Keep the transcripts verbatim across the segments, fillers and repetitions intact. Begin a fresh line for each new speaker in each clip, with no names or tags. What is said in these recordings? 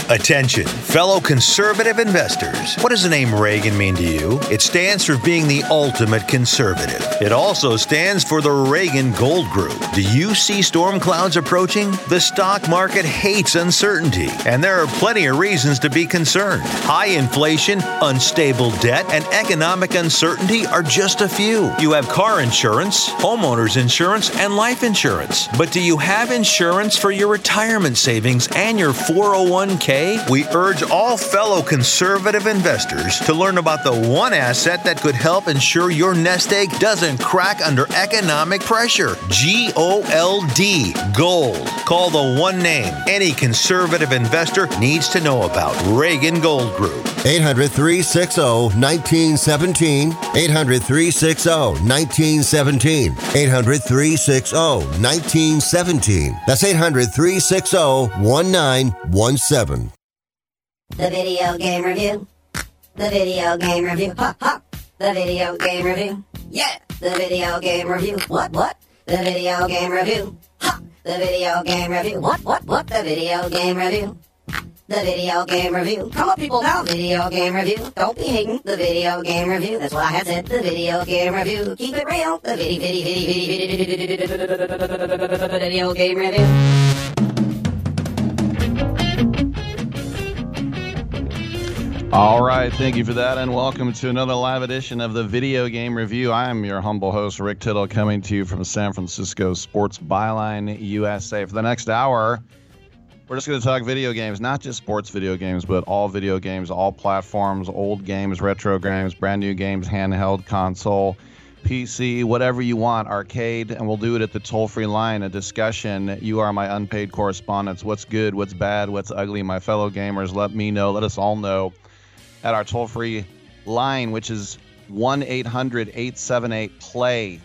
Attention, fellow conservative investors. What does the name Reagan mean to you? It stands for being the ultimate conservative. It also stands for the Reagan Gold Group. Do you see storm clouds approaching? The stock market hates uncertainty, and there are plenty of reasons to be concerned. High inflation, unstable debt, and economic uncertainty are just a few. You have car insurance, homeowners insurance, and life insurance. But do you have insurance for your retirement savings and your four oh one k? We urge all fellow conservative investors to learn about the one asset that could help ensure your nest egg doesn't crack under economic pressure. G O L D, gold. Call the one name any conservative investor needs to know about. Reagan Gold Group.
eight hundred, three six zero, one nine one seven. eight hundred, three six zero, one nine one seven. eight hundred, three six zero, one nine one seven. That's eight hundred, three six zero, one nine one seven.
The video game review. The video game review. Ha ha. The video game review. Yeah. The video game review. What what? The video game review. Ha. The video game review. What what what? The video game review. The video game review. Come on, people, now. Video game review. Don't be hating. The video game review. That's what I had said. The video game review. Keep it real. The video, video, video, video, video game review.
All right, thank you for that, and welcome to another live edition of the Video Game Review. I am your humble host, Rick Tittle, coming to you from San Francisco Sports Byline, U S A. For the next hour, we're just going to talk video games, not just sports video games, but all video games, all platforms, old games, retro games, brand new games, handheld, console, P C, whatever you want, arcade, and we'll do it at the toll-free line, a discussion. You are my unpaid correspondents. What's good, what's bad, what's ugly, my fellow gamers? Let me know, let us all know at our toll-free line, which is one eight hundred, eight seven eight, play.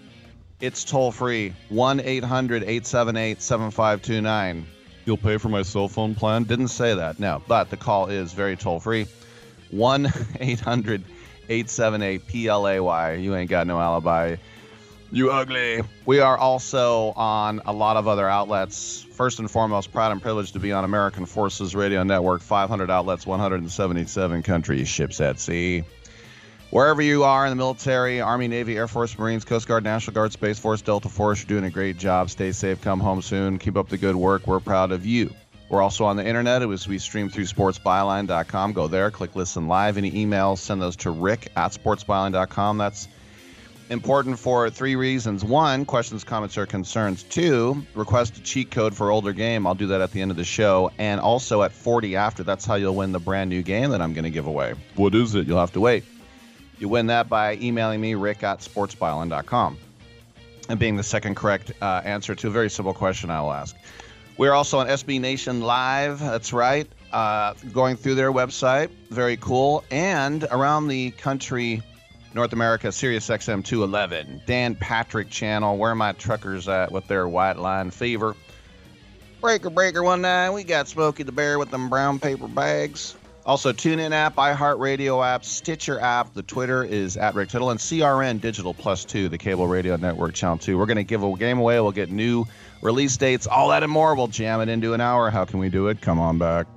It's toll-free, one eight hundred, eight seven eight, seven five two nine. You'll pay for my cell phone plan? Didn't say that, no, but the call is very toll-free. one eight hundred, eight seven eight, P L A Y. You ain't got no alibi. You ugly. We are also on a lot of other outlets. First and foremost, proud and privileged to be on American Forces Radio Network, five hundred outlets, one hundred seventy-seven countries, ships at sea. Wherever you are in the military, Army, Navy, Air Force, Marines, Coast Guard, National Guard, Space Force, Delta Force, you're doing a great job. Stay safe, come home soon. Keep up the good work. We're proud of you. We're also on the internet. It was we stream through sports byline dot com. Go there, click listen live. Any emails, send those to rick at sports byline dot com. That's important for three reasons. One, questions, comments, or concerns. Two, request a cheat code for older game. I'll do that at the end of the show. And also at forty after, that's how you'll win the brand new game that I'm going to give away. What is it? You'll have to wait. You win that by emailing me, rick at sports byline dot com. And being the second correct uh, answer to a very simple question I will ask. We're also on S B Nation Live. That's right. Uh, going through their website. Very cool. And around the country, North America, Sirius X M two eleven, Dan Patrick channel. Where are my truckers at with their white line fever? Breaker, breaker, one nine. We got Smokey the Bear with them brown paper bags. Also, TuneIn app, iHeartRadio app, Stitcher app. The Twitter is at Rick Tittle, and C R N Digital Plus two, the cable radio network channel two. We're going to give a game away. We'll get new release dates, all that and more. We'll jam it into an hour. How can we do it? Come on back.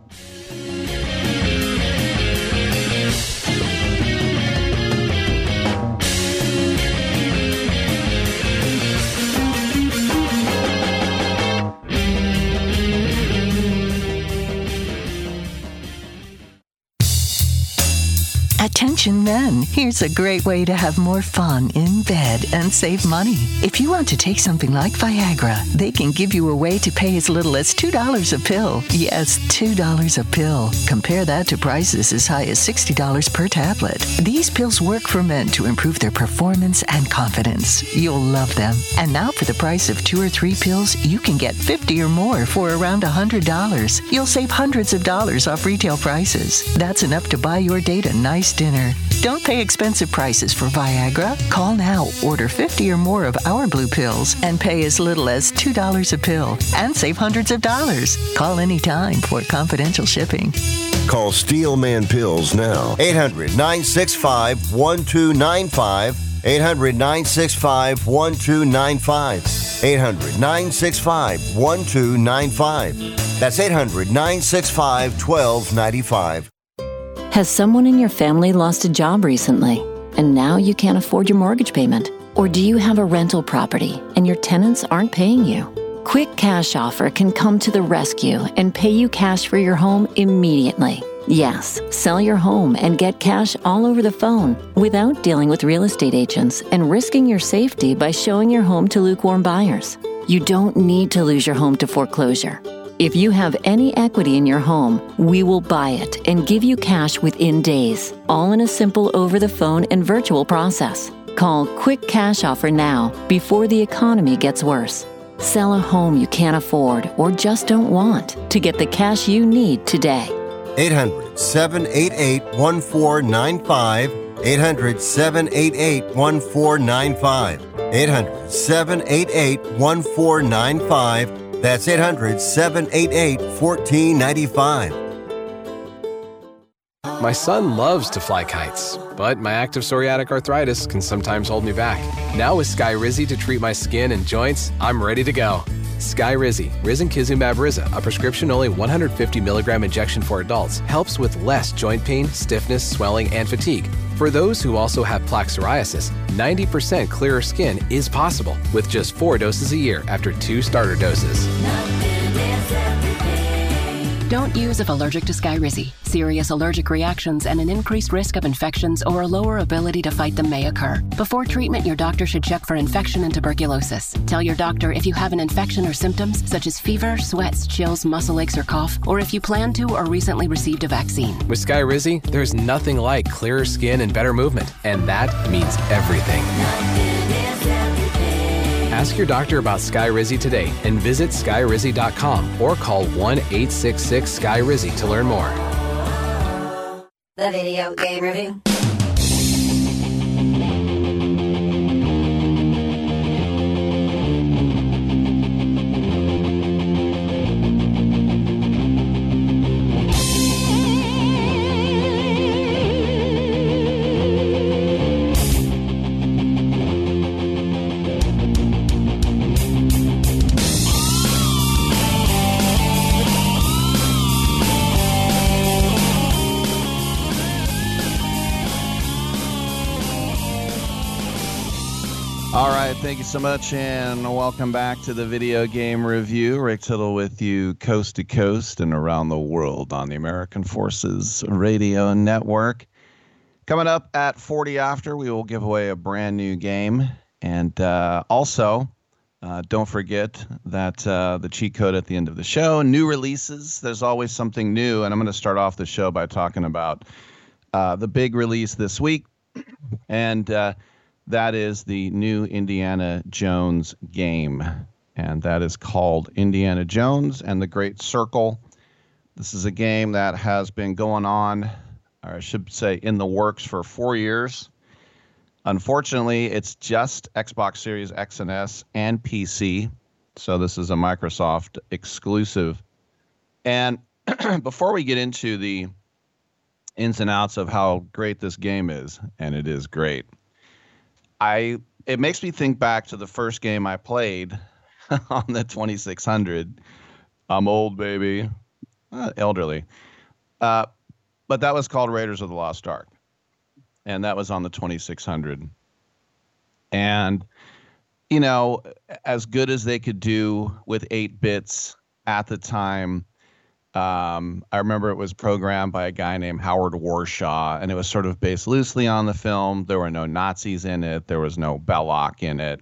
Attention men, here's a great way to have more fun in bed and save money. If you want to take something like Viagra, they can give you a way to pay as little as two dollars a pill. Yes, two dollars a pill. Compare that to prices as high as sixty dollars per tablet. These pills work for men to improve their performance and confidence. You'll love them. And now for the price of two or three pills, you can get fifty or more for around one hundred dollars. You'll save hundreds of dollars off retail prices. That's enough to buy your date a nice dinner. Don't pay expensive prices for Viagra. Call now, order fifty or more of our blue pills, and pay as little as two dollars a pill and save hundreds of dollars. Call anytime for confidential shipping.
Call Steelman Pills now. eight hundred, nine six five, one two nine five. eight hundred, nine six five, one two nine five. eight hundred, nine six five, one two nine five. That's eight hundred, nine six five, one two nine five.
Has someone in your family lost a job recently, and now you can't afford your mortgage payment? Or do you have a rental property and your tenants aren't paying you? Quick Cash Offer can come to the rescue and pay you cash for your home immediately. Yes, sell your home and get cash all over the phone without dealing with real estate agents and risking your safety by showing your home to lukewarm buyers. You don't need to lose your home to foreclosure. If you have any equity in your home, we will buy it and give you cash within days, all in a simple over-the-phone and virtual process. Call Quick Cash Offer now before the economy gets worse. Sell a home you can't afford or just don't want to get the cash you need today.
eight hundred, seven eight eight, one four nine five. eight hundred, seven eight eight, one four nine five. eight hundred, seven eight eight, one four nine five. That's eight hundred, seven eight eight, one four nine five.
My son loves to fly kites, but my active psoriatic arthritis can sometimes hold me back. Now with Skyrizi to treat my skin and joints, I'm ready to go. Skyrizi, risankizumab Riza, a prescription-only one hundred fifty milligram injection for adults, helps with less joint pain, stiffness, swelling, and fatigue. For those who also have plaque psoriasis, ninety percent clearer skin is possible with just four doses a year after two starter doses.
Don't use if allergic to Skyrizi. Serious allergic reactions and an increased risk of infections or a lower ability to fight them may occur. Before treatment, your doctor should check for infection and tuberculosis. Tell your doctor if you have an infection or symptoms such as fever, sweats, chills, muscle aches, or cough, or if you plan to or recently received a vaccine.
With Skyrizi, there's nothing like clearer skin and better movement, and that means everything. Ask your doctor about Skyrizi today and visit Skyrizi dot com or call one eight six six, S K Y R I Z I to learn more.
The Video Game Review.
All right, thank you so much, and welcome back to the Video Game Review. Rick Tittle with you coast to coast and around the world on the American Forces Radio Network. Coming up at forty after, we will give away a brand new game. And uh, also, uh, don't forget that uh, the cheat code at the end of the show, new releases, there's always something new. And I'm going to start off the show by talking about uh, the big release this week. And uh, that is the new Indiana Jones game, and that is called Indiana Jones and the Great Circle. This is a game that has been going on, or I should say in the works, for four years. Unfortunately, it's just Xbox Series X and S and P C, so this is a Microsoft exclusive. And before we get into the ins and outs of how great this game is, and it is great, I it makes me think back to the first game I played on the twenty-six hundred. I'm old, baby, uh, elderly, uh, but that was called Raiders of the Lost Ark, and that was on the twenty-six hundred. And you know, as good as they could do with eight bits at the time, Um, I remember it was programmed by a guy named Howard Warshaw, and it was sort of based loosely on the film. There were no Nazis in it. There was no Belloc in it.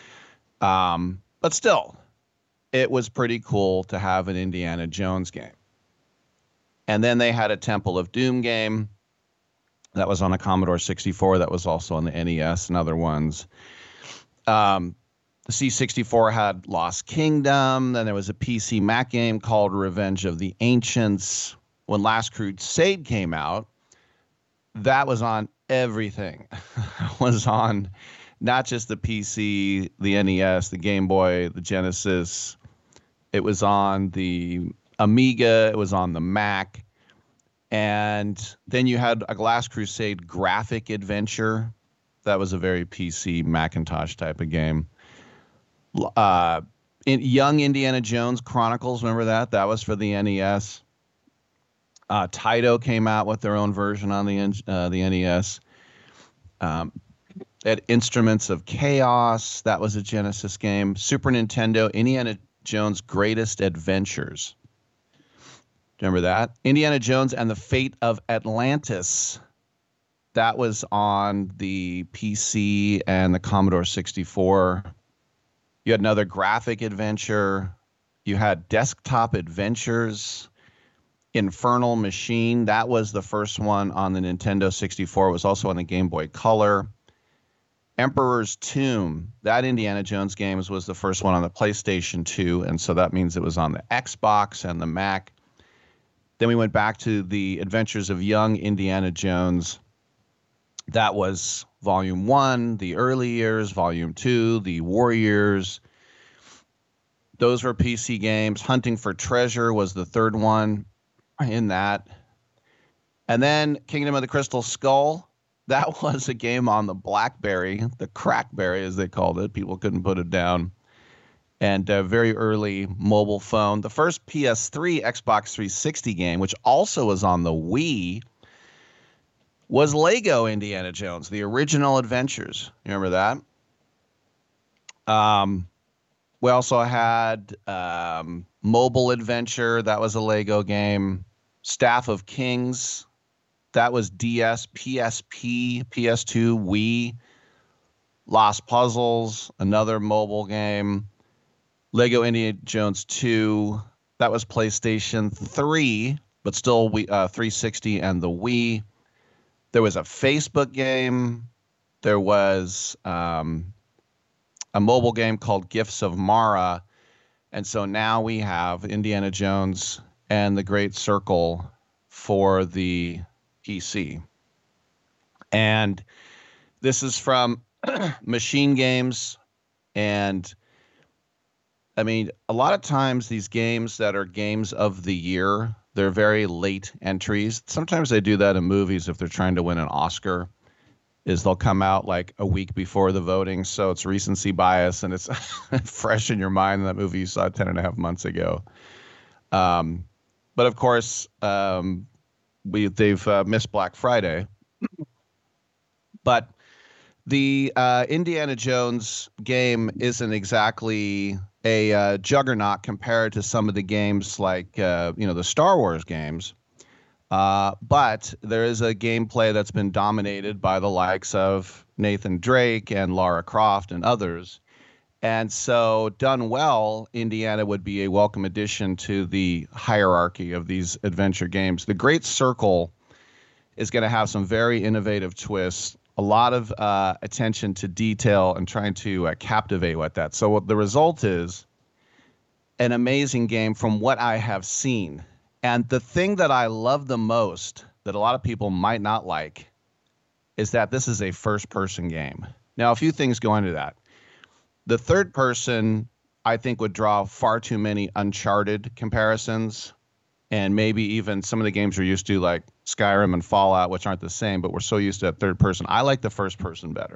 Um, but still, it was pretty cool to have an Indiana Jones game. And then they had a Temple of Doom game that was on a Commodore sixty-four. That was also on the N E S and other ones. Um, The C sixty-four had Lost Kingdom. Then there was a P C Mac game called Revenge of the Ancients. When Last Crusade came out, that was on everything. It was on not just the P C, the N E S, the Game Boy, the Genesis. It was on the Amiga. It was on the Mac. And then you had a Last Crusade graphic adventure That was a very P C Macintosh type of game. Uh, in Young Indiana Jones Chronicles, remember that? That was for the N E S. Uh, Taito came out with their own version on the uh, the N E S. Um, at Instruments of Chaos, that was a Genesis game. Super Nintendo, Indiana Jones Greatest Adventures. Remember that? Indiana Jones and the Fate of Atlantis. That was on the P C and the Commodore sixty-four. You had another graphic adventure. You had Desktop Adventures. Infernal Machine. That was the first one on the Nintendo sixty-four. It was also on the Game Boy Color. Emperor's Tomb. That Indiana Jones game was the first one on the PlayStation two, and so that means it was on the Xbox and the Mac. Then we went back to the Adventures of Young Indiana Jones. That was Volume one, the early years, Volume two, the war years. Those were P C games. Hunting for Treasure was the third one in that. And then Kingdom of the Crystal Skull. That was a game on the BlackBerry, the Crackberry as they called it. People couldn't put it down. And a very early mobile phone. The first P S three, Xbox three sixty game, which also was on the Wii, was Lego Indiana Jones, the original adventures. You remember that? Um, we also had um, Mobile Adventure. That was a Lego game. Staff of Kings. That was D S, P S P, P S two, Wii. Lost Puzzles, another mobile game. Lego Indiana Jones two. That was PlayStation three, but still Wii, uh, three sixty and the Wii. There was a Facebook game. There was um, a mobile game called Gifts of Mara. And so now we have Indiana Jones and the Great Circle for the P C. And this is from Machine Games. And I mean, a lot of times these games that are games of the year, they're very late entries. Sometimes they do that in movies if they're trying to win an Oscar, is they'll come out like a week before the voting. So it's recency bias and it's fresh in your mind, that movie you saw ten and a half months ago. Um, but of course, um, we they've uh, missed Black Friday. But the uh, Indiana Jones game isn't exactly a uh, juggernaut compared to some of the games like, uh, you know, the Star Wars games. Uh, but there is a gameplay that's been dominated by the likes of Nathan Drake and Lara Croft and others. And so done well, Indiana would be a welcome addition to the hierarchy of these adventure games. The Great Circle is going to have some very innovative twists, a lot of uh, attention to detail and trying to uh, captivate with that. So what the result is an amazing game from what I have seen. And the thing that I love the most that a lot of people might not like is that this is a first-person game. Now, a few things go into that. The third person, I think, would draw far too many Uncharted comparisons, and maybe even some of the games we're used to, like Skyrim and Fallout, which aren't the same, but we're so used to that third person. I like the first person better.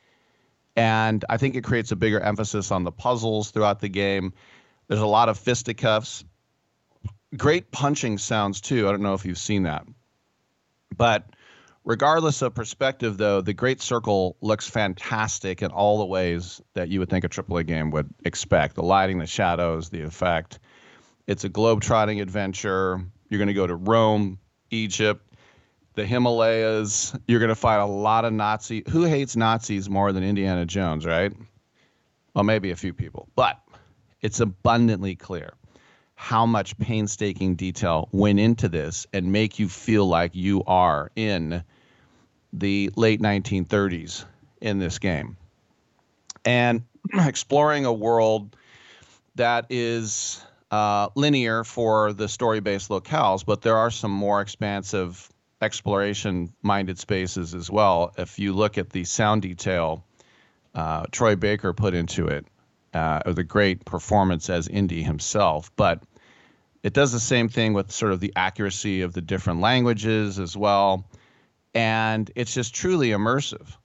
And I think it creates a bigger emphasis on the puzzles throughout the game. There's a lot of fisticuffs. Great punching sounds, too. I don't know if you've seen that. But regardless of perspective, though, the Great Circle looks fantastic in all the ways that you would think a triple A game would expect. The lighting, the shadows, the effect. It's a globe-trotting adventure. You're going to go to Rome, Egypt, the Himalayas. You're going to fight a lot of Nazi. Who hates Nazis more than Indiana Jones, right? Well, maybe a few people. But it's abundantly clear how much painstaking detail went into this and make you feel like you are in the late nineteen thirties in this game. And exploring a world that is uh, linear for the story-based locales, but there are some more expansive exploration-minded spaces as well. If you look at the sound detail uh, Troy Baker put into it, uh, with a great performance as Indy himself, but it does the same thing with sort of the accuracy of the different languages as well. And it's just truly immersive.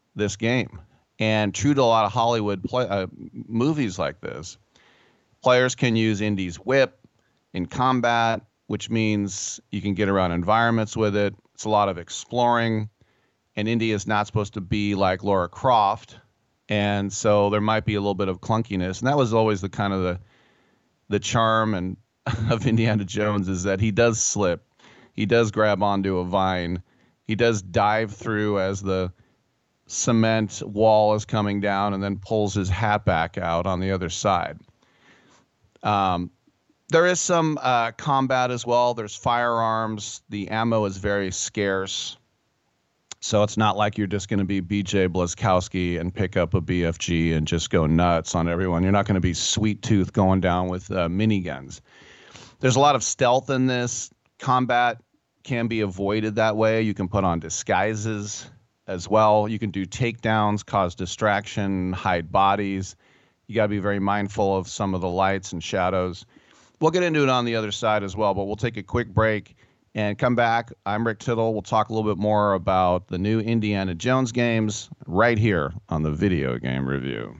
this game. And true to a lot of Hollywood play, uh, movies like this, players can use Indy's whip in combat, which means you can get around environments with it. It's a lot of exploring. And Indy is not supposed to be like Lara Croft. And so there might be a little bit of clunkiness. And that was always the kind of the the charm and of Indiana Jones, is that he does slip. He does grab onto a vine. He does dive through as the cement wall is coming down and then pulls his hat back out on the other side. Um, there is some uh, combat as well. There's firearms. The ammo is very scarce. So it's not like you're just going to be B J Blazkowski and pick up a B F G and just go nuts on everyone. You're not going to be Sweet Tooth going down with uh, miniguns. There's a lot of stealth in this. Combat can be avoided that way. You can put on disguises as well. You can do takedowns, cause distraction, hide bodies. You got to be very mindful of some of the lights and shadows. We'll get into it on the other side as well, but we'll take a quick break and come back. I'm Rick Tittle. We'll talk a little bit more about the new Indiana Jones games right here on the Video Game Review.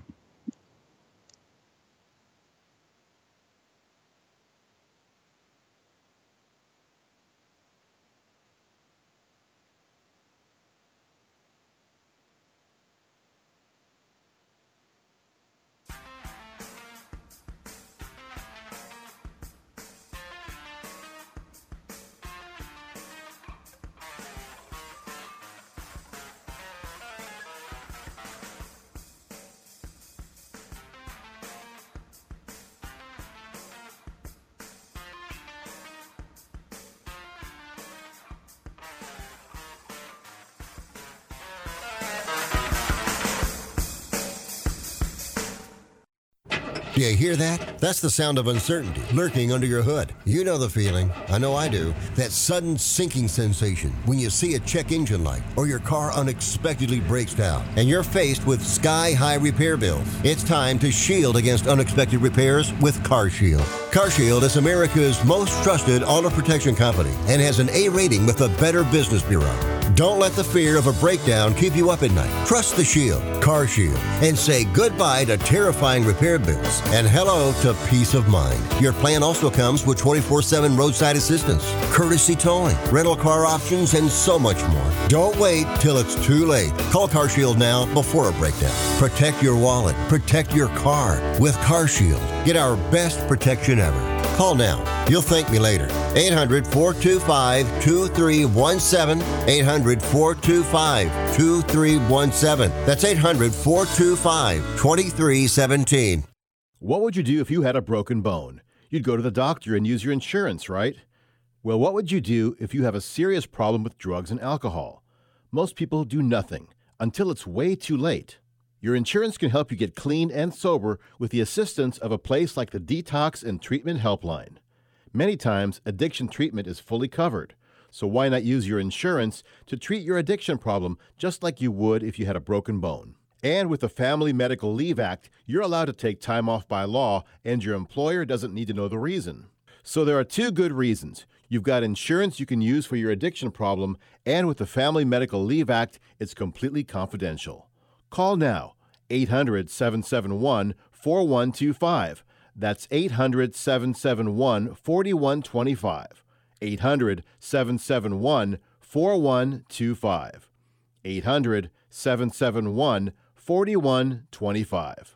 You hear that? That's the sound of uncertainty lurking under your hood. You know the feeling. I know I do. That sudden sinking sensation when you see a check engine light or your car unexpectedly breaks down and you're faced with sky-high repair bills. It's time to shield against unexpected repairs with CarShield. CarShield is America's most trusted auto protection company and has an A rating with the Better Business Bureau. Don't let the fear of a breakdown keep you up at night. Trust the Shield, CarShield, and say goodbye to terrifying repair bills and hello to peace of mind. Your plan also comes with twenty-four seven roadside assistance, courtesy towing, rental car options, and so much more. Don't wait till it's too late. Call CarShield now before a breakdown. Protect your wallet. Protect your car with CarShield. Get our best protection ever. Call now. You'll thank me later. eight hundred, four two five, two three one seven. eight hundred, four two five, two three one seven. That's eight hundred, four two five, two three one seven.
What would you do if you had a broken bone? You'd go to the doctor and use your insurance, right? Well, what would you do if you have a serious problem with drugs and alcohol? Most people do nothing until it's way too late. Your insurance can help you get clean and sober with the assistance of a place like the Detox and Treatment Helpline. Many times, addiction treatment is fully covered, so why not use your insurance to treat your addiction problem just like you would if you had a broken bone? And with the Family Medical Leave Act, you're allowed to take time off by law, and your employer doesn't need to know the reason. So there are two good reasons. You've got insurance you can use for your addiction problem, and with the Family Medical Leave Act, it's completely confidential. Call now, eight hundred, seven seven one, four one two five. That's eight hundred, seven seven one, four one two five. eight hundred, seven seven one, four one two five. eight hundred, seven seven one, four one two five.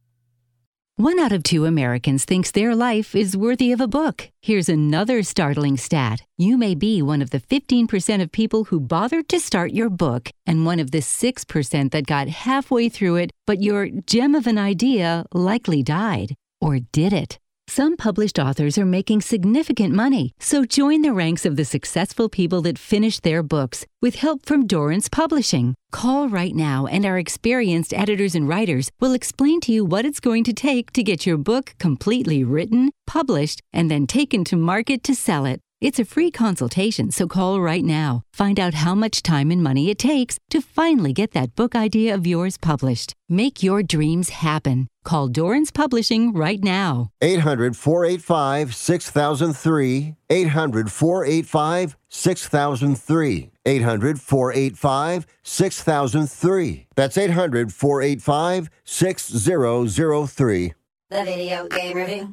One out of two Americans thinks their life is worthy of a book. Here's another startling stat. You may be one of the fifteen percent of people who bothered to start your book and one of the six percent that got halfway through it, but your gem of an idea likely died. Or did it? Some published authors are making significant money, so join the ranks of the successful people that finish their books with help from Dorrance Publishing. Call right now and our experienced editors and writers will explain to you what it's going to take to get your book completely written, published, and then taken to market to sell it. It's a free consultation, so call right now. Find out how much time and money it takes to finally get that book idea of yours published. Make your dreams happen. Call Dorrance Publishing right now.
eight hundred, four eight five, six thousand three. eight hundred, four eight five, six thousand three. eight hundred, four eight five, six thousand three. That's eight hundred, four eight five, six thousand three.
The Video Game Review.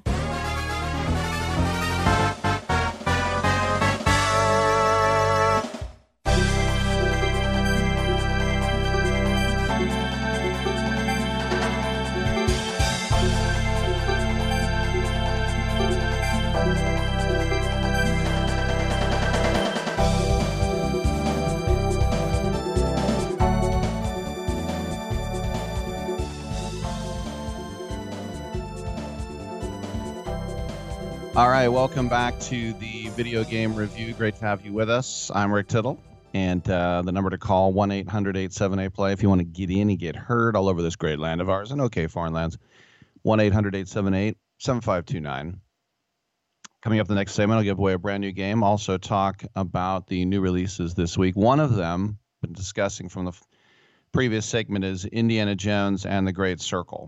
All right, welcome back to the Video Game Review. Great to have you with us. I'm Rick Tittle, and uh, the number to call, one eight hundred, eight seven eight, play. If you want to get in and get heard all over this great land of ours and okay foreign lands, one eight hundred, eight seven eight, seven five two nine. Coming up the next segment, I'll give away a brand new game. Also talk about the new releases this week. One of them, been discussing from the f- previous segment, is Indiana Jones and the Great Circle.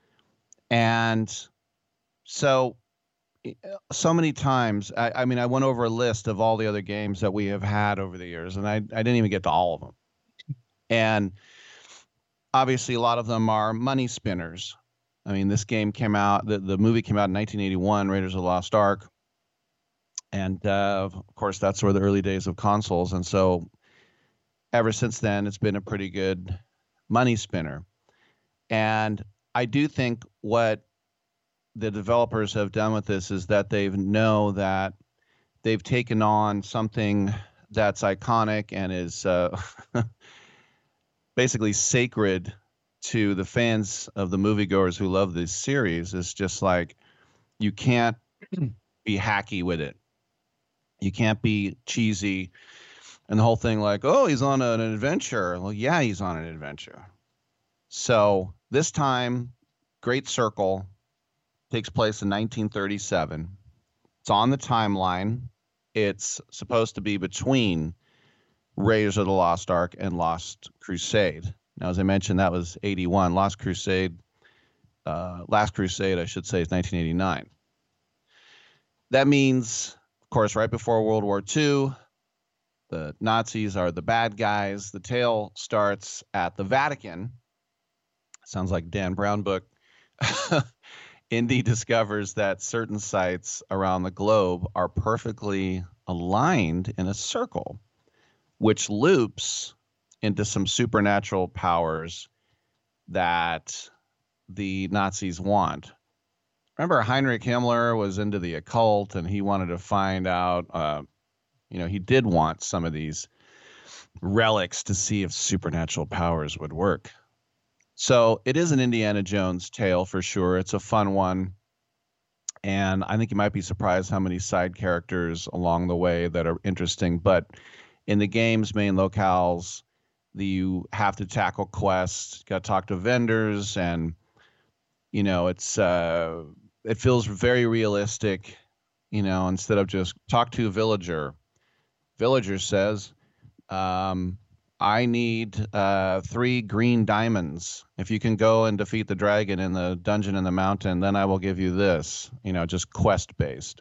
And so... So many times, I, I mean, I went over a list of all the other games that we have had over the years, and I, I didn't even get to all of them. And obviously, a lot of them are money spinners. I mean, this game came out, the, the movie came out in nineteen eighty-one, Raiders of the Lost Ark. And, uh, of course, that's where the early days of consoles. And so ever since then, it's been a pretty good money spinner. And I do think what the developers have done with this is that they know that they've taken on something that's iconic and is uh, basically sacred to the fans of the moviegoers who love this series. It's just like, you can't be hacky with it. You can't be cheesy. And the whole thing like, oh, he's on an adventure. Well, yeah, he's on an adventure. So this time, Great Circle takes place in nineteen thirty-seven. It's on the timeline. It's supposed to be between Raiders of the Lost Ark and Lost Crusade. Now, as I mentioned, that was eighty-one. Lost Crusade, uh, Last Crusade, I should say, is nineteen eighty-nine. That means, of course, right before World War Two, the Nazis are the bad guys. The tale starts at the Vatican. Sounds like Dan Brown book. Indy discovers that certain sites around the globe are perfectly aligned in a circle, which loops into some supernatural powers that the Nazis want. Remember, Heinrich Himmler was into the occult, and he wanted to find out, uh, you know, he did want some of these relics to see if supernatural powers would work. So it is an Indiana Jones tale for sure. It's a fun one. And I think you might be surprised how many side characters along the way that are interesting. But in the game's main locales, the, you have to tackle quests, got to talk to vendors, and, you know, it's uh, it feels very realistic, you know, instead of just talk to a villager. Villager says, um, I need uh, three green diamonds. If you can go and defeat the dragon in the dungeon in the mountain, then I will give you this, you know, just quest based.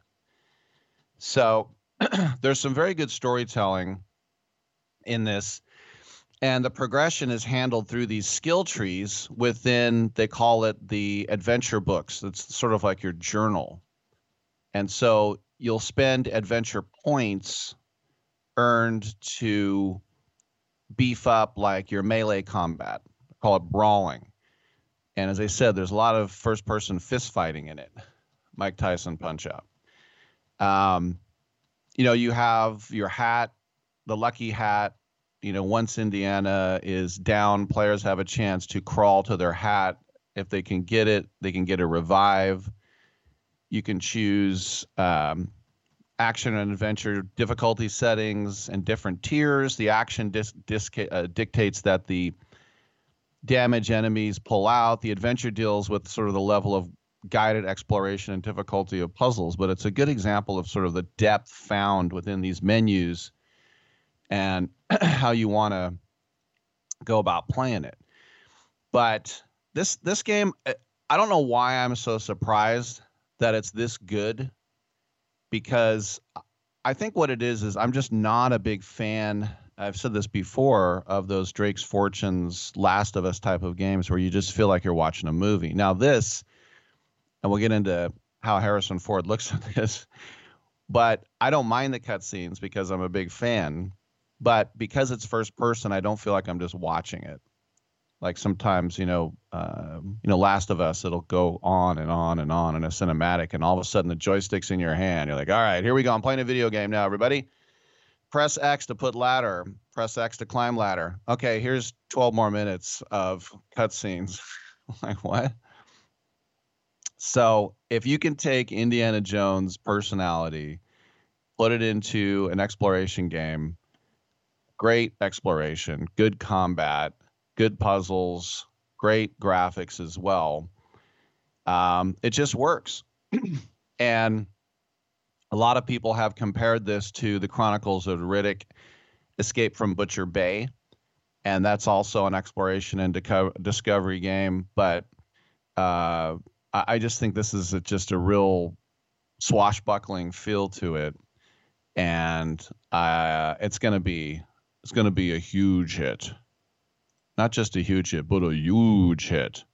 So there's some very good storytelling in this. And the progression is handled through these skill trees within, they call it the adventure books. It's sort of like your journal. And so you'll spend adventure points earned to beef up like your melee combat. Call it brawling. And as I said, there's a lot of first-person fist fighting in it. Mike Tyson Punch-Out. Um, you know, you have your hat, the lucky hat. You know, once Indiana is down, players have a chance to crawl to their hat. If they can get it, they can get a revive. You can choose um, action and adventure difficulty settings and different tiers. The action dis- dis- uh, dictates that the damage enemies pull out. The adventure deals with sort of the level of guided exploration and difficulty of puzzles. But it's a good example of sort of the depth found within these menus and how you want to go about playing it. But this this game, I don't know why I'm so surprised that it's this good, because I think what it is is I'm just not a big fan I've said this before, of those Drake's Fortunes, Last of Us type of games where you just feel like you're watching a movie. Now this, and we'll get into how Harrison Ford looks at this, but I don't mind the cutscenes because I'm a big fan. But because it's first person, I don't feel like I'm just watching it. Like sometimes, you know, uh, you know, Last of Us, it'll go on and on and on in a cinematic, and all of a sudden the joystick's in your hand. You're like, all right, here we go. I'm playing a video game now, everybody. Press X to put ladder. Press X to climb ladder. Okay, here's twelve more minutes of cutscenes. Like, what? So if you can take Indiana Jones' personality, put it into an exploration game, great exploration, good combat, good puzzles, great graphics as well. Um, it just works. And a lot of people have compared this to the Chronicles of Riddick, Escape from Butcher Bay. And that's also an exploration and deco- discovery game. But uh, I, I just think this is a, just a real swashbuckling feel to it. And uh, it's going to be it's going to be a huge hit. Not just a huge hit, but a huge hit.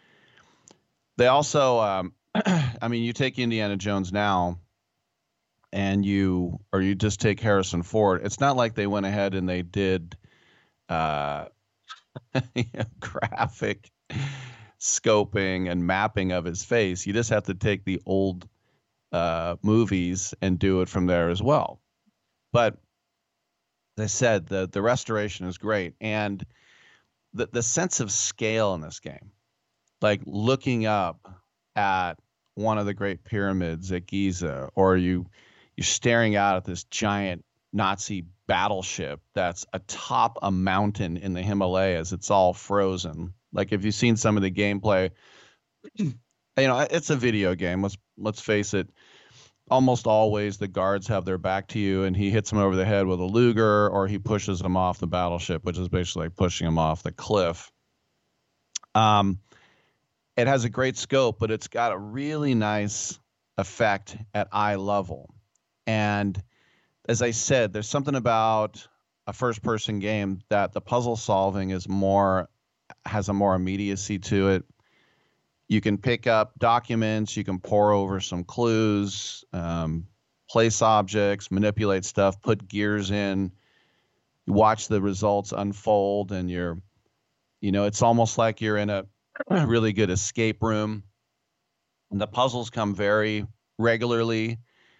They also, um, I mean, you take Indiana Jones now, and you, or you just take Harrison Ford. It's not like they went ahead and they did uh, you know, graphic scoping and mapping of his face. You just have to take the old uh, movies and do it from there as well. But as I said, the the restoration is great, and the the sense of scale in this game, like looking up at one of the great pyramids at Giza, or you you're staring out at this giant Nazi battleship that's atop a mountain in the Himalayas. It's all frozen. Like if you've seen some of the gameplay, you know, it's a video game. Let's let's face it. Almost always the guards have their back to you, and he hits them over the head with a Luger, or he pushes them off the battleship, which is basically like pushing them off the cliff. Um, it has a great scope, but it's got a really nice effect at eye level. And as I said, there's something about a first-person game that the puzzle solving is more, has a more immediacy to it. You can pick up documents, you can pore over some clues, um, place objects, manipulate stuff, put gears in, you watch the results unfold, and you're, you know, it's almost like you're in a really good escape room. And the puzzles come very regularly,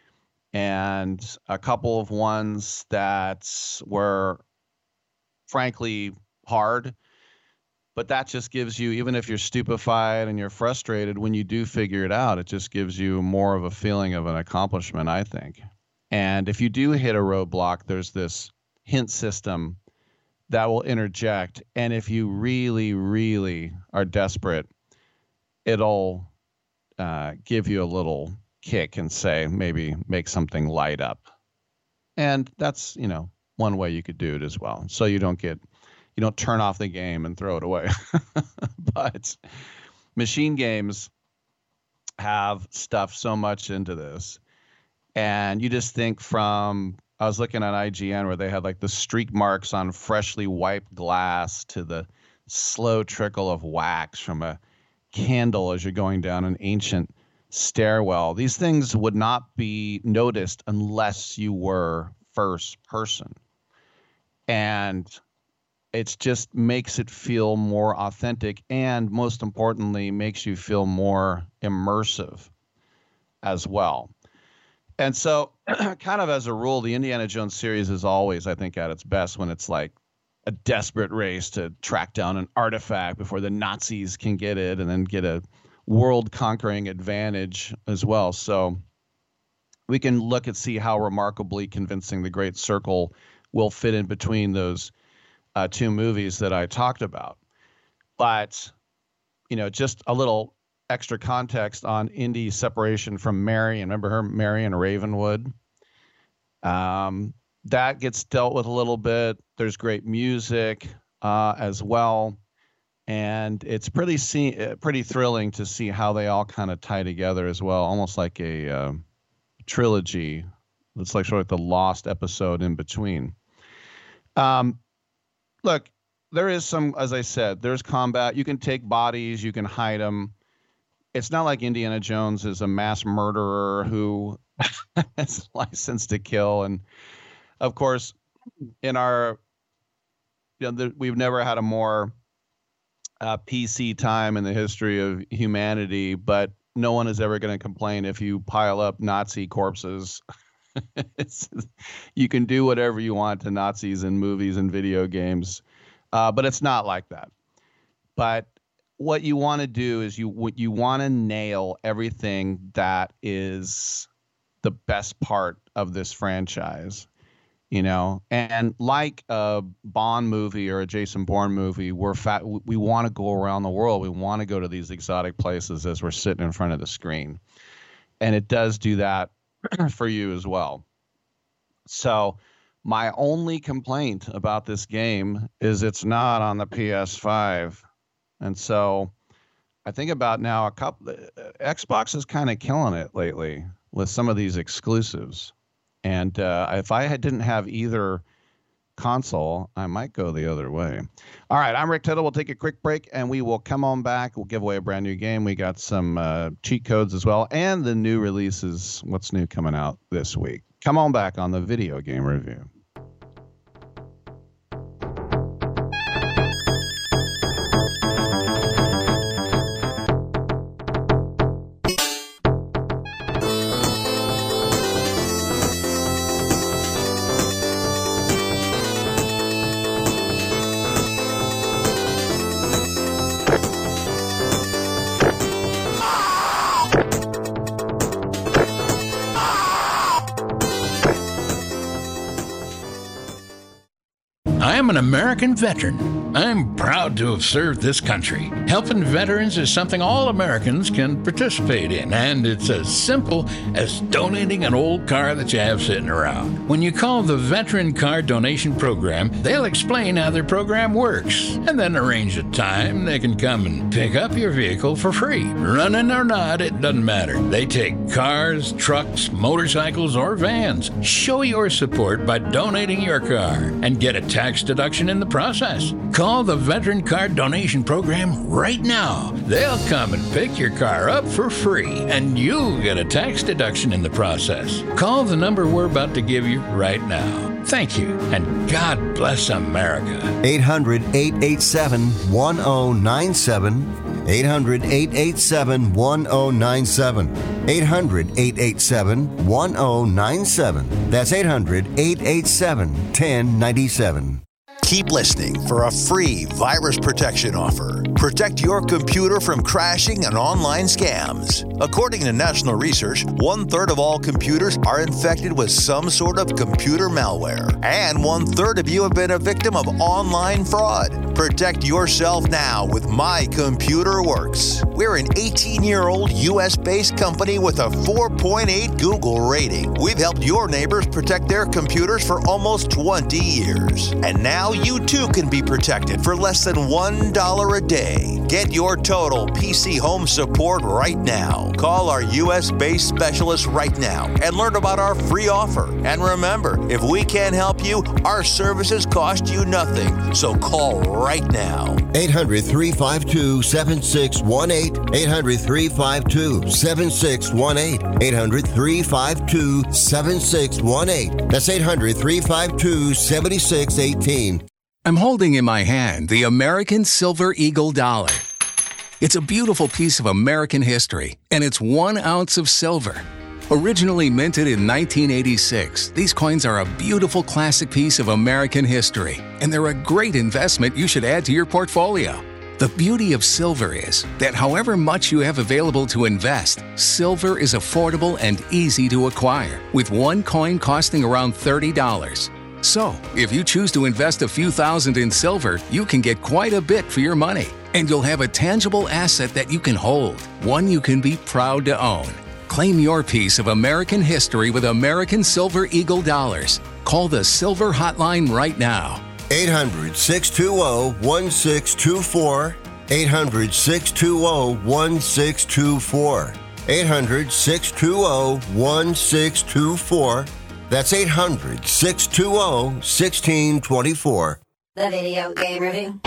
and a couple of ones that were frankly hard. But that just gives you, even if you're stupefied and you're frustrated, when you do figure it out, it just gives you more of a feeling of an accomplishment, I think. And if you do hit a roadblock, there's this hint system that will interject. And if you really, really are desperate, it'll uh, give you a little kick and say, maybe make something light up. And that's, you know, one way you could do it as well. So you don't get... You don't turn off the game and throw it away. But machine games have stuffed so much into this. And you just think from, I was looking at I G N where they had like the streak marks on freshly wiped glass to the slow trickle of wax from a candle as you're going down an ancient stairwell. These things would not be noticed unless you were first person. And it just makes it feel more authentic, and most importantly, makes you feel more immersive as well. And so kind of as a rule, the Indiana Jones series is always, I think, at its best when it's like a desperate race to track down an artifact before the Nazis can get it and then get a world-conquering advantage as well. So we can look and see how remarkably convincing The Great Circle will fit in between those Uh, two movies that I talked about. But, you know, just a little extra context on Indy's separation from Marion. Remember her, Marion Ravenwood? Um, that gets dealt with a little bit. There's great music uh, as well. And it's pretty see- pretty thrilling to see how they all kind of tie together as well, almost like a uh, trilogy. It's like sort of the lost episode in between. Um, look, there is some, as I said, there's combat. You can take bodies, you can hide them. It's not like Indiana Jones is a mass murderer who is licensed to kill. And of course, in our, you know, the, we've never had a more uh, P C time in the history of humanity, but no one is ever going to complain if you pile up Nazi corpses. It's, you can do whatever you want to Nazis in movies and video games, uh, but it's not like that. But what you want to do is you what you want to nail everything that is the best part of this franchise, you know. And like a Bond movie or a Jason Bourne movie, we're fat. We want to go around the world. We want to go to these exotic places as we're sitting in front of the screen, and it does do that for you as well. So my only complaint about this game is it's not on the P S five. And so I think about now a couple, Xbox is kind of killing it lately with some of these exclusives. And uh, if I had, didn't have either console, I might go the other way. All right, I'm Rick Tittle. We'll take a quick break and we will come on back. We'll give away a brand new game. We got some uh, cheat codes as well, and the new releases. What's new coming out this week? Come on back on the Video Game Review.
I'm an American veteran. I'm proud to have served this country. Helping veterans is something all Americans can participate in, and it's as simple as donating an old car that you have sitting around. When you call the Veteran Car Donation Program, they'll explain how their program works, and then arrange a time they can come and pick up your vehicle for free. Running or not, it doesn't matter. They take cars, trucks, motorcycles, or vans. Show your support by donating your car and get a tax deduction in the process. Call the Veteran Car Donation Program right now. They'll come and pick your car up for free, and you'll get a tax deduction in the process. Call the number we're about to give you right now. Thank you, and God bless America.
eight hundred, eight eight seven, one zero nine seven. eight hundred, eight eight seven, one zero nine seven. eight hundred, eight eight seven, one zero nine seven. That's eight hundred, eight eight seven, one zero nine seven.
Keep listening for a free virus protection offer. Protect your computer from crashing and online scams. According to national research, one-third of all computers are infected with some sort of computer malware, and one-third of you have been a victim of online fraud. Protect yourself now with My Computer Works. We're an eighteen-year-old U S-based company with a four point eight Google rating. We've helped your neighbors protect their computers for almost twenty years. And now you too can be protected for less than one dollar a day. Get your total P C home support right now. Call our U S-based specialist right now and learn about our free offer. And remember, if we can't help you, our services cost you nothing. So call right now.
eight hundred, three five two, seven six one eight. eight hundred, three five two, seven six one eight. eight hundred, three five two, seven six one eight. That's eight hundred, three five two, seven six one eight.
I'm holding in my hand the American Silver Eagle dollar. It's a beautiful piece of American history, and it's one ounce of silver. Originally minted in nineteen eighty-six, these coins are a beautiful classic piece of American history, and they're a great investment you should add to your portfolio. The beauty of silver is that however much you have available to invest, silver is affordable and easy to acquire, with one coin costing around thirty dollars. So, if you choose to invest a few thousand in silver, you can get quite a bit for your money, and you'll have a tangible asset that you can hold, one you can be proud to own. Claim your piece of American history with American Silver Eagle dollars. Call the Silver Hotline right now.
eight hundred, six two zero, one six two four. eight hundred, six two zero, one six two four. eight hundred, six two zero, one six two four. That's eight hundred, six two zero, one six two four.
The Video Game Review.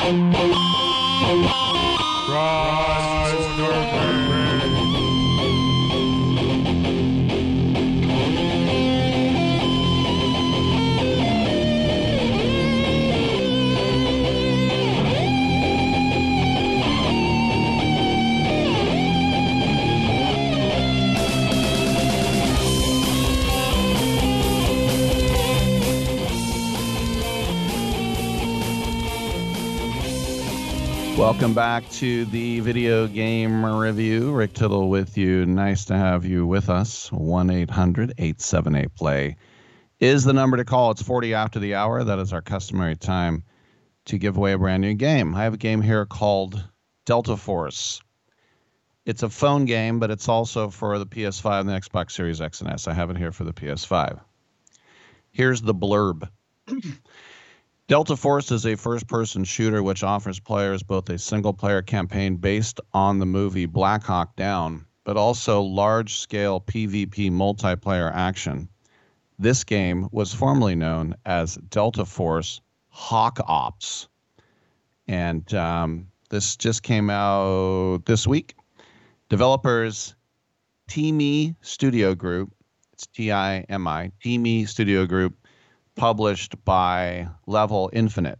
Welcome back to the Video Game Review. Rick Tittle with you. Nice to have you with us. one eight hundred, eight seven eight, play is the number to call. It's forty after the hour. That is our customary time to give away a brand new game. I have a game here called Delta Force. It's a phone game, but it's also for the P S five and the Xbox Series X and S. I have it here for the P S five. Here's the blurb. Delta Force is a first-person shooter which offers players both a single-player campaign based on the movie Black Hawk Down, but also large-scale PvP multiplayer action. This game was formerly known as Delta Force Hawk Ops, and um, this just came out this week. Developers Timi Studio Group, it's T I M I, Timi Studio Group, published by Level Infinite.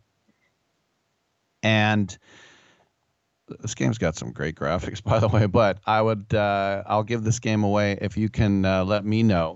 And this game's got some great graphics, by the way, but I would, uh, I'll give this game away if you can uh, let me know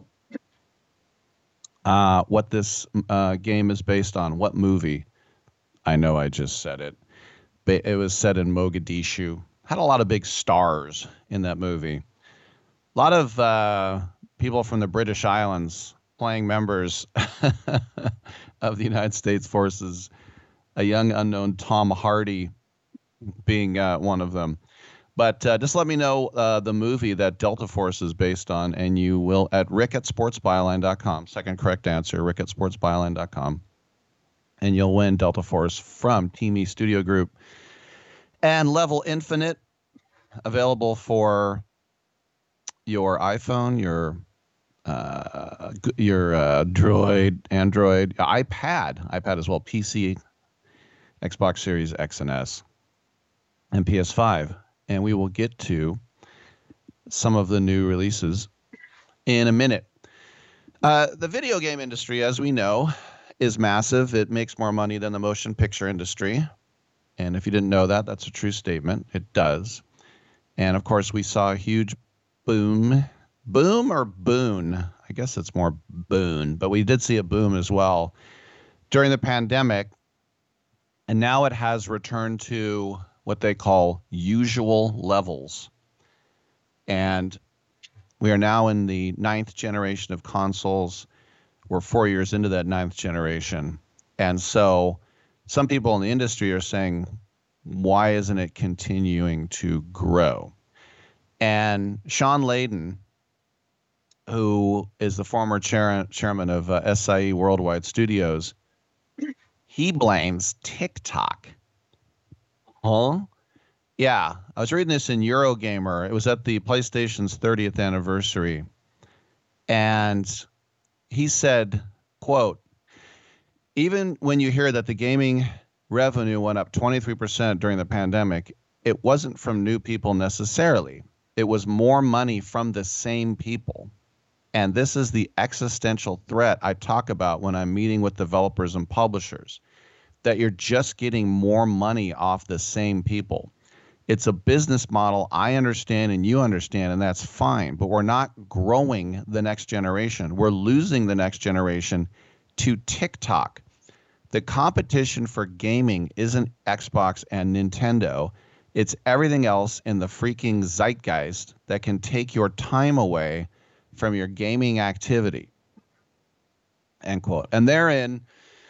uh, what this uh, game is based on, what movie. I know I just said it. But it was set in Mogadishu. Had a lot of big stars in that movie. A lot of uh, people from the British Islands playing members of the United States forces, a young unknown Tom Hardy being uh, one of them. But uh, just let me know uh, the movie that Delta Force is based on, and you will at rick at sports byline dot com. Second correct answer, rick at sports byline dot com. And you'll win Delta Force from Timi Studio Group. And Level Infinite, available for your iPhone, your Uh, your uh, Droid, Android, iPad, iPad as well, P C, Xbox Series X and S, and P S five. And we will get to some of the new releases in a minute. Uh, the video game industry, as we know, is massive. It makes more money than the motion picture industry. And if you didn't know that, that's a true statement. It does. And of course, we saw a huge boom. Boom or boon? I guess it's more boon, but we did see a boom as well during the pandemic. And now it has returned to what they call usual levels. And we are now in the ninth generation of consoles. We're four years into that ninth generation. And so some people in the industry are saying, why isn't it continuing to grow? And Sean Layden, who is the former chair, chairman of uh, S I E Worldwide Studios, he blames TikTok. Huh? Yeah, I was reading this in Eurogamer. It was at the PlayStation's thirtieth anniversary. And he said, quote, even when you hear that the gaming revenue went up twenty-three percent during the pandemic, it wasn't from new people necessarily. It was more money from the same people. And this is the existential threat I talk about when I'm meeting with developers and publishers, that you're just getting more money off the same people. It's a business model I understand and you understand, and that's fine, but we're not growing the next generation. We're losing the next generation to TikTok. The competition for gaming isn't Xbox and Nintendo. It's everything else in the freaking zeitgeist that can take your time away from your gaming activity, end quote. And therein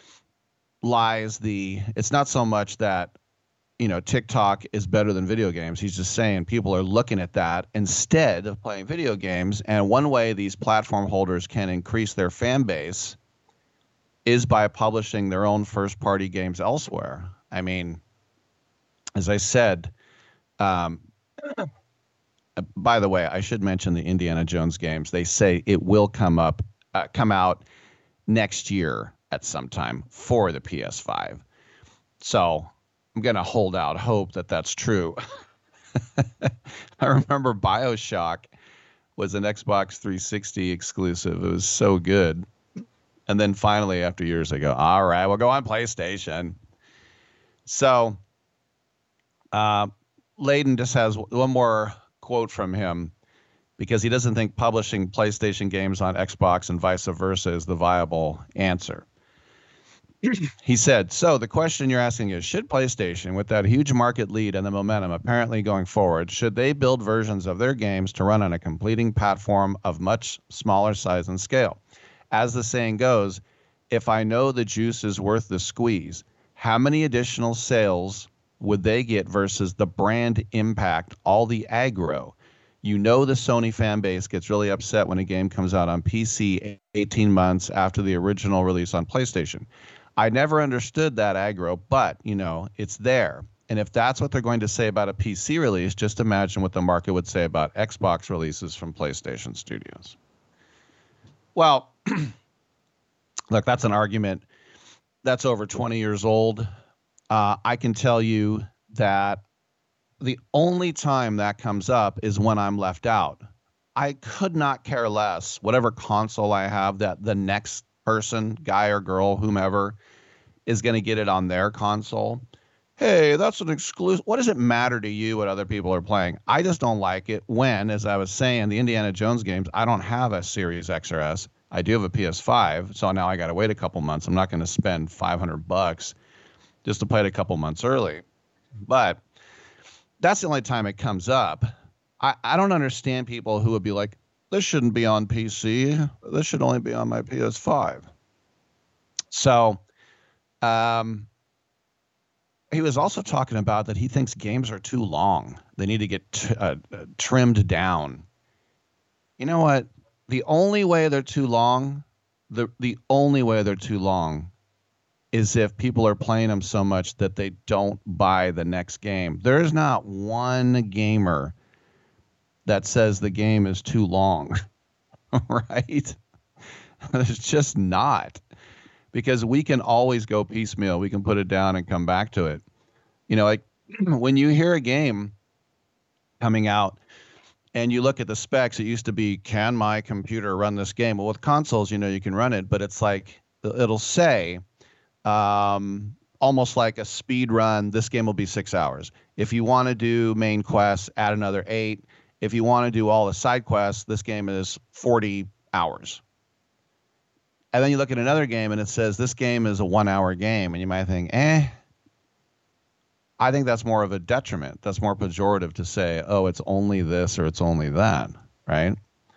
lies the, it's not so much that, you know, TikTok is better than video games. He's just saying people are looking at that instead of playing video games. And one way these platform holders can increase their fan base is by publishing their own first-party games elsewhere. I mean, as I said, um, by the way, I should mention the Indiana Jones games. They say it will come up, uh, come out next year at some time for the P S five. So I'm going to hold out hope that that's true. I remember BioShock was an Xbox three sixty exclusive. It was so good. And then finally, after years, I go, all right, we'll go on PlayStation. So uh, Layden just has one more quote from him, because he doesn't think publishing PlayStation games on Xbox and vice versa is the viable answer. He said, so the question you're asking is, should PlayStation, with that huge market lead and the momentum apparently going forward, should they build versions of their games to run on a completing platform of much smaller size and scale? As the saying goes, if I know the juice is worth the squeeze, how many additional sales would they get versus the brand impact, all the aggro? You know the Sony fan base gets really upset when a game comes out on P C eighteen months after the original release on PlayStation. I never understood that aggro, but, you know, it's there. And if that's what they're going to say about a P C release, just imagine what the market would say about Xbox releases from PlayStation Studios. Well, look, that's an argument that's over twenty years old. Uh, I can tell you that the only time that comes up is when I'm left out. I could not care less, whatever console I have, that the next person, guy or girl, whomever, is going to get it on their console. Hey, that's an exclusive. What does it matter to you what other people are playing? I just don't like it when, as I was saying, the Indiana Jones games, I don't have a Series X or S. I do have a P S five, so now I got to wait a couple months. I'm not going to spend five hundred bucks just to play it a couple months early. But that's the only time it comes up. I, I don't understand people who would be like, this shouldn't be on P C. This should only be on my P S five. So um, he was also talking about that he thinks games are too long. They need to get t- uh, uh, trimmed down. You know what? The only way they're too long, the the only way they're too long is if people are playing them so much that they don't buy the next game. There's not one gamer that says the game is too long, right? There's just not, because we can always go piecemeal. We can put it down and come back to it. You know, like when you hear a game coming out and you look at the specs, it used to be, can my computer run this game? Well, with consoles, you know, you can run it, but it's like, it'll say, um, almost like a speed run, this game will be six hours. If you want to do main quests, add another eight. If you want to do all the side quests, this game is forty hours. And then you look at another game and it says this game is a one hour game. And you might think, eh, I think that's more of a detriment. That's more pejorative to say, oh, it's only this or it's only that, right?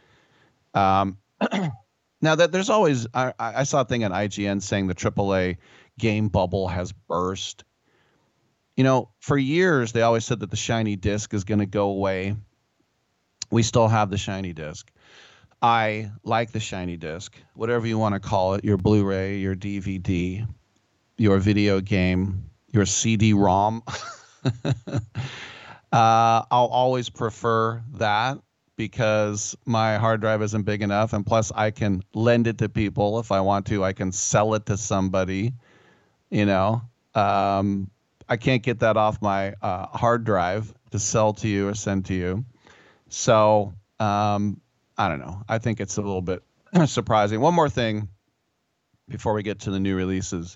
Um, now that there's always, I, I saw a thing on I G N saying the triple A game bubble has burst. You know, for years, they always said that the shiny disc is going to go away. We still have the shiny disc. I like the shiny disc, whatever you want to call it, your Blu-ray, your D V D, your video game, your C D ROM. uh, I'll always prefer that because my hard drive isn't big enough. And plus, I can lend it to people if I want to. I can sell it to somebody, you know. Um, I can't get that off my uh, hard drive to sell to you or send to you. So, um, I don't know. I think it's a little bit surprising. One more thing before we get to the new releases.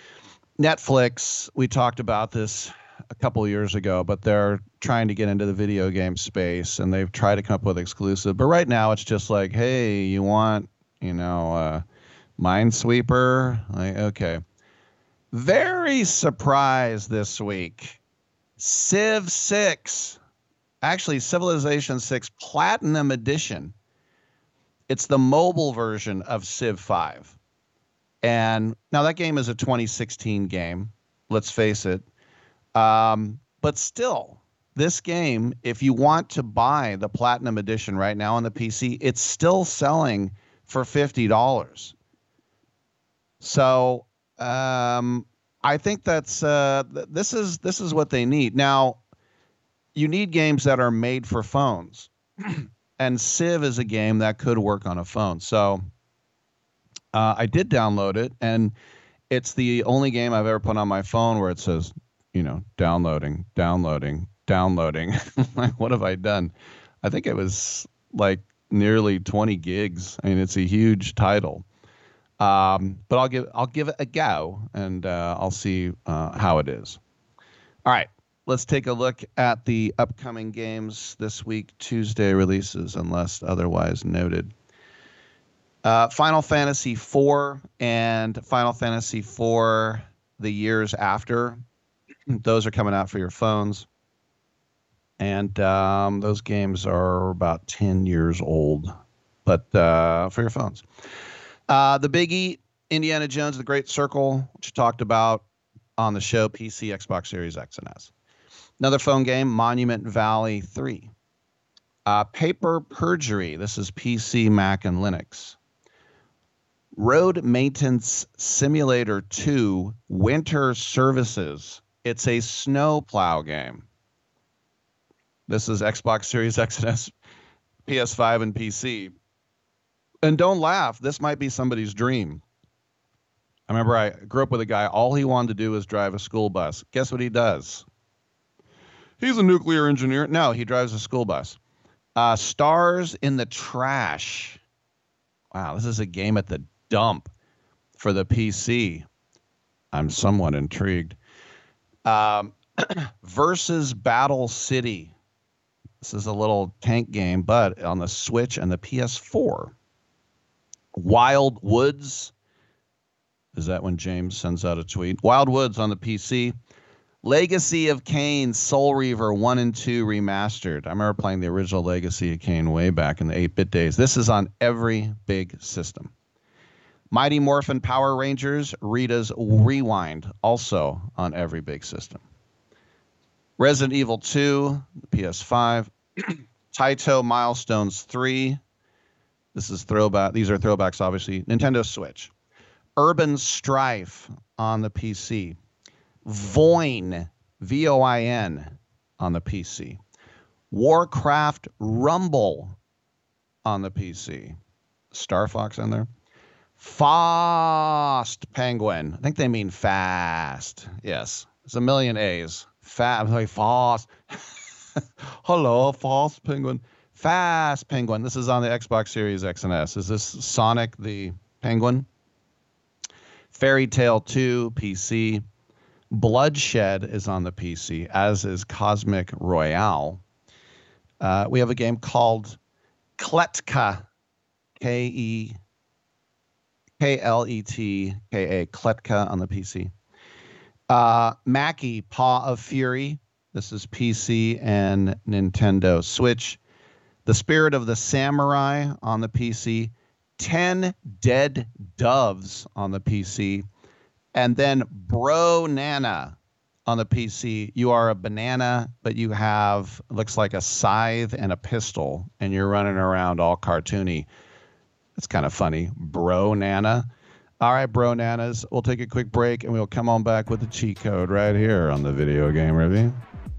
Netflix, we talked about this a couple of years ago, but they're trying to get into the video game space, and they've tried to come up with exclusive. But right now, it's just like, hey, you want, you know, uh, Minesweeper? Like, okay. Very surprised this week. Civ six. Actually, Civilization six Platinum Edition. It's the mobile version of Civ five. And now that game is a twenty sixteen game. Let's face it. Um, but still, this game, if you want to buy the Platinum Edition right now on the P C, it's still selling for fifty dollars. So um, I think that's uh, th- this is this is what they need. Now, you need games that are made for phones. And Civ is a game that could work on a phone. So Uh, I did download it, and it's the only game I've ever put on my phone where it says, you know, downloading, downloading, downloading. Like, what have I done? I think it was like nearly twenty gigs. I mean, it's a huge title. Um, but I'll give I'll give it a go, and uh, I'll see uh, how it is. All right, let's take a look at the upcoming games this week, Tuesday releases, unless otherwise noted. Uh, Final Fantasy four and Final Fantasy four the years after. Those are coming out for your phones. And um, those games are about ten years old, but uh, for your phones. Uh, the biggie, Indiana Jones, The Great Circle, which I talked about on the show, P C, Xbox Series X and S. Another phone game, Monument Valley three. Uh, Paper Perjury, this is P C, Mac, and Linux. Road Maintenance Simulator two, Winter Services. It's a snowplow game. This is Xbox Series X and S, P S five, and P C. And don't laugh. This might be somebody's dream. I remember I grew up with a guy. All he wanted to do was drive a school bus. Guess what he does? He's a nuclear engineer. No, he drives a school bus. Uh, Stars in the Trash. Wow, this is a game at the dump for the P C. I'm somewhat intrigued. Um, Versus Battle City. This is a little tank game, but on the Switch and the P S four. Wild Woods. Is that when James sends out a tweet? Wild Woods on the P C. Legacy of Kain, Soul Reaver one and two remastered. I remember playing the original Legacy of Kain way back in the eight-bit days. This is on every big system. Mighty Morphin Power Rangers, Rita's Rewind, also on every big system. Resident Evil two, P S five. Taito Milestones three. This is throwback. These are throwbacks, obviously. Nintendo Switch. Urban Strife on the P C. Voin, V O I N, on the P C. Warcraft Rumble on the P C. Star Fox in there. Fast Penguin. I think they mean fast. Yes. It's a million A's. Fast. Like fast. Hello, Fast Penguin. Fast Penguin. This is on the Xbox Series X and S. Is this Sonic the Penguin? Fairy Tail two, P C. Bloodshed is on the P C, as is Cosmic Royale. Uh, we have a game called Kletka. K E K L E T K A. Kletka on the P C. Uh, Mackie, Paw of Fury. This is P C and Nintendo Switch. The Spirit of the Samurai on the P C. Ten Dead Doves on the P C. And then Bro Nana on the P C. You are a banana, but you have, looks like a scythe and a pistol, and you're running around all cartoony. It's kind of funny. Bro Nana. All right, Bro Nanas, we'll take a quick break, and we'll come on back with the cheat code right here on the Video Game Review.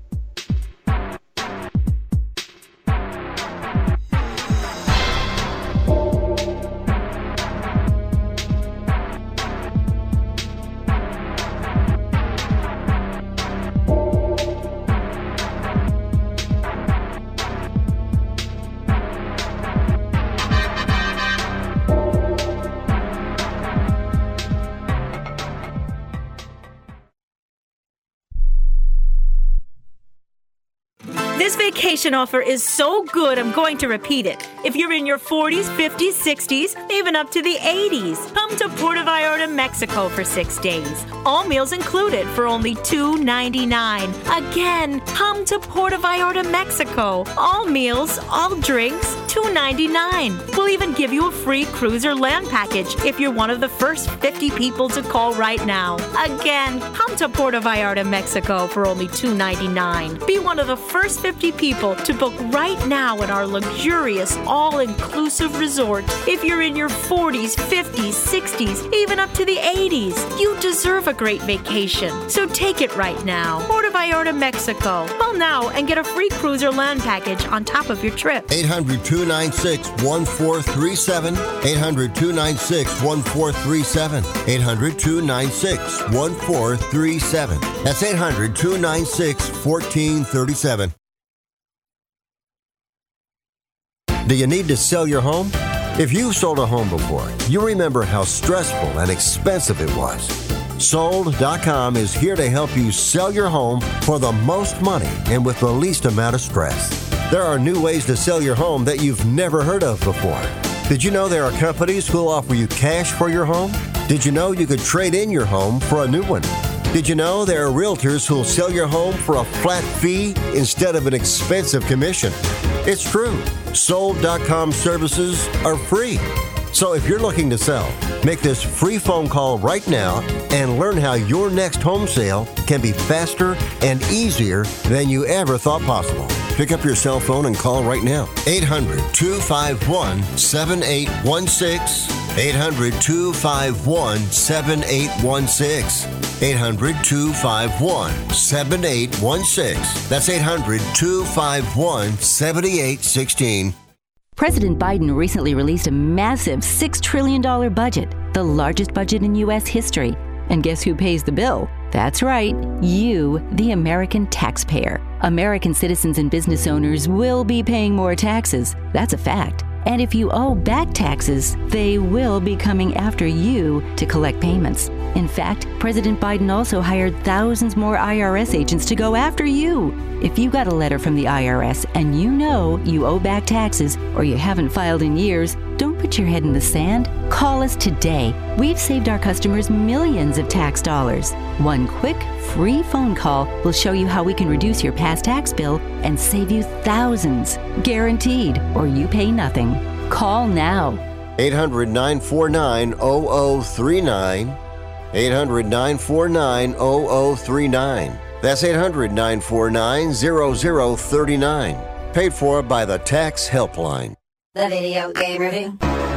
This vacation offer is so good, I'm going to repeat it. If you're in your forties, fifties, sixties, even up to the eighties, come to Puerto Vallarta, Mexico for six days. All meals included for only two ninety-nine. Again, come to Puerto Vallarta, Mexico. All meals, all drinks, two ninety-nine. We'll even give you a free cruise or land package if you're one of the first fifty people to call right now. Again, come to Puerto Vallarta, Mexico for only two ninety-nine. Be one of the first fifty people to book right now at our luxurious, all-inclusive resort. If you're in your forties, fifties, sixties, even up to the eighties, you deserve a great vacation. So take it right now. Puerto Vallarta, Mexico. Call now and get a free cruise or land package on top of your trip.
eight hundred, two nine six, one four three seven. eight hundred, two nine six, one four three seven. eight hundred, two nine six, one four three seven. That's eight hundred, two nine six, one four three seven. Do you need to sell your home? If you've sold a home before, you remember how stressful and expensive it was. Sold dot com is here to help you sell your home for the most money and with the least amount of stress. There are new ways to sell your home that you've never heard of before. Did you know there are companies who'll offer you cash for your home? Did you know you could trade in your home for a new one? Did you know there are realtors who'll sell your home for a flat fee instead of an expensive commission? It's true. Sold dot com services are free. So if you're looking to sell, make this free phone call right now and learn how your next home sale can be faster and easier than you ever thought possible. Pick up your cell phone and call right now. eight hundred, two five one, seven eight one six. eight hundred, two five one, seven eight one six. eight hundred, two five one, seven eight one six. That's eight hundred, two five one, seven eight one six.
President Biden recently released a massive six trillion dollars budget, the largest budget in U S history. And guess who pays the bill? That's right, you, the American taxpayer. American citizens and business owners will be paying more taxes. That's a fact. And if you owe back taxes, they will be coming after you to collect payments. In fact, President Biden also hired thousands more I R S agents to go after you. If you got a letter from the I R S and you know you owe back taxes or you haven't filed in years, don't put your head in the sand. Call us today. We've saved our customers millions of tax dollars. One quick, free phone call will show you how we can reduce your past tax bill and save you thousands. Guaranteed, or you pay nothing. Call now.
eight hundred, nine four nine, zero zero three nine. eight hundred, nine four nine, zero zero three nine. That's eight hundred, nine four nine, zero zero three nine. Paid for by the Tax Helpline.
The Video Game Review.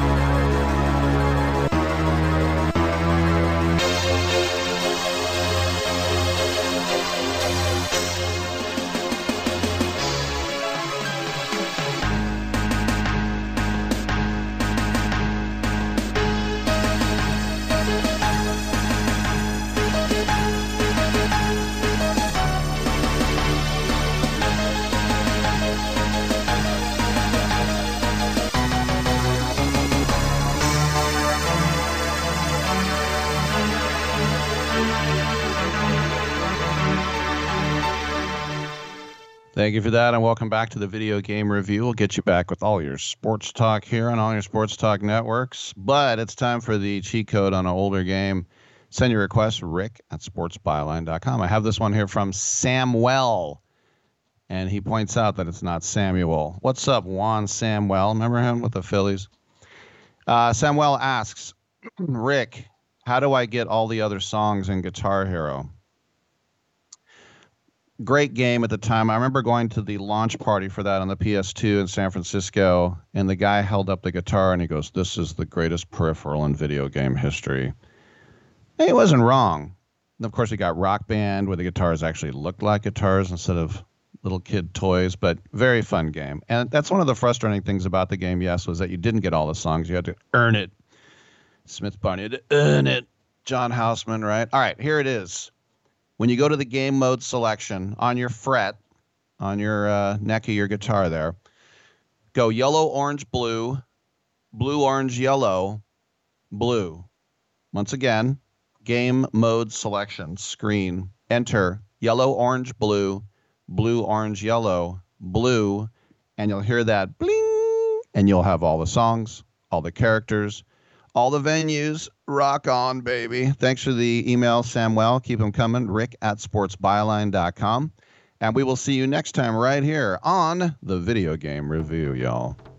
Thank you for that, and welcome back to the Video Game Review. We'll get you back with all your sports talk here on all your sports talk networks. But it's time for the cheat code on an older game. Send your request, Rick at sports byline dot com. I have this one here from Samuel, and he points out that it's not Samuel. What's up, Juan Samuel? Remember him with the Phillies? Uh, Samuel asks, Rick, how do I get all the other songs in Guitar Hero? Great game at the time. I remember going to the launch party for that on the P S two in San Francisco, and the guy held up the guitar and he goes, "This is the greatest peripheral in video game history." And he wasn't wrong. And of course, we got Rock Band, where the guitars actually looked like guitars instead of little kid toys, but very fun game. And that's one of the frustrating things about the game, yes, was that you didn't get all the songs. You had to earn it. Smith Barney had to earn it. John Houseman, right? All right, here it is. When you go to the game mode selection on your fret, on your uh, neck of your guitar there, go yellow, orange, blue, blue, orange, yellow, blue. Once again, game mode selection screen. Enter yellow, orange, blue, blue, orange, yellow, blue, and you'll hear that bling, and you'll have all the songs, all the characters, all the venues. Rock on, baby. Thanks for the email, Samuel. Keep them coming. Rick at sports byline dot com. And we will see you next time right here on the Video Game Review, y'all.